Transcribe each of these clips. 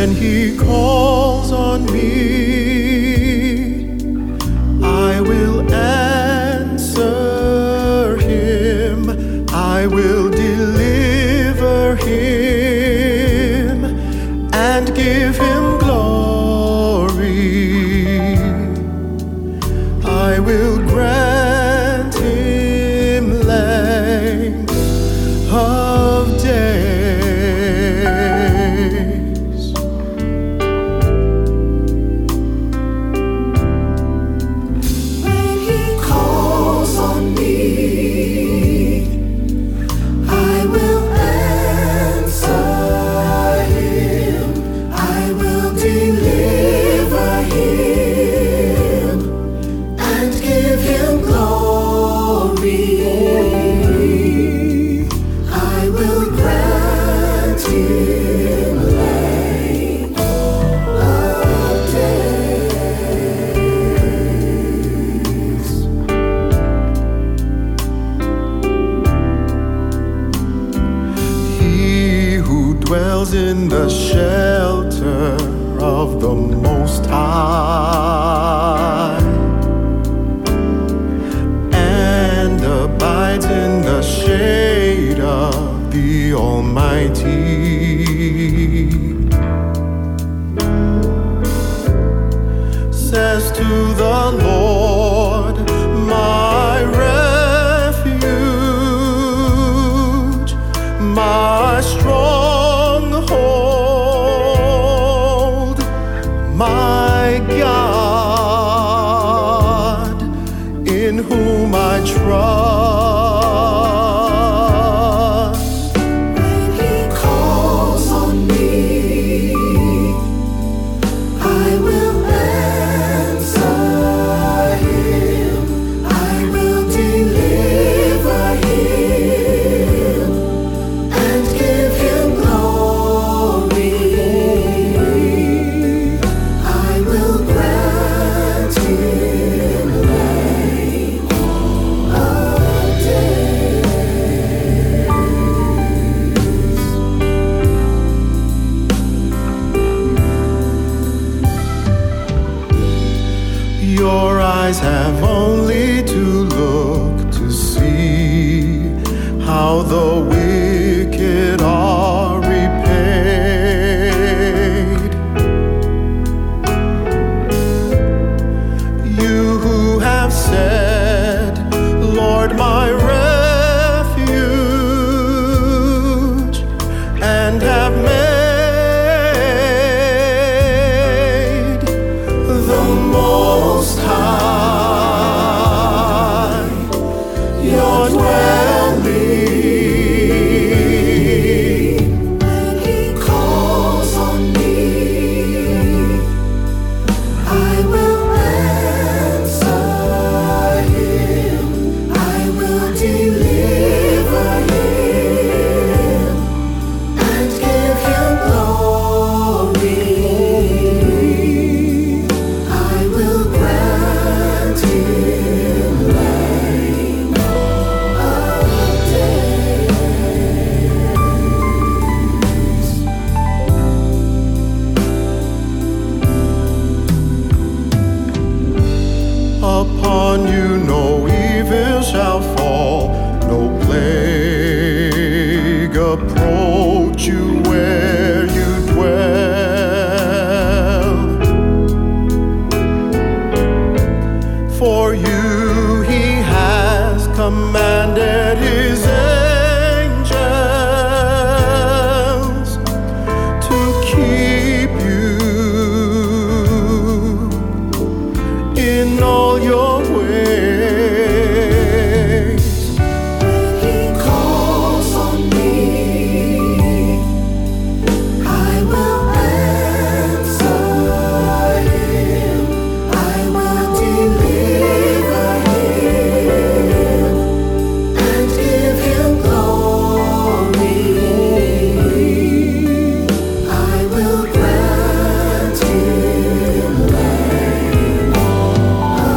When he calls on me, I will answer him. I will deliver him and give him glory. I will grant him length of days. When he calls on me, I will answer him. I will deliver him and give him glory. I will grant him length of days. He who dwells in the shelter of the Most High and abides in the shade of the Almighty says to the Lord, my refuge, my stronghold, my God, in whom I trust. When he calls on me, I will answer him. I will deliver him and give him glory. I will grant him length of days. Your eyes have only to look to see how the wicked are repaid. You who have said, Lord, my refuge, and have made the Most High your dwelling. When he calls on me, I will answer him. I will deliver him and give him glory. I will grant him length of days. Upon you no evil shall fall, no plague approach you where you dwell. For you he has commanded his angels to keep you in all your ways. When he calls on me, I will answer him. I will deliver him and give him glory. I will grant him length of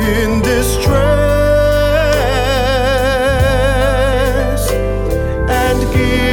in distress and give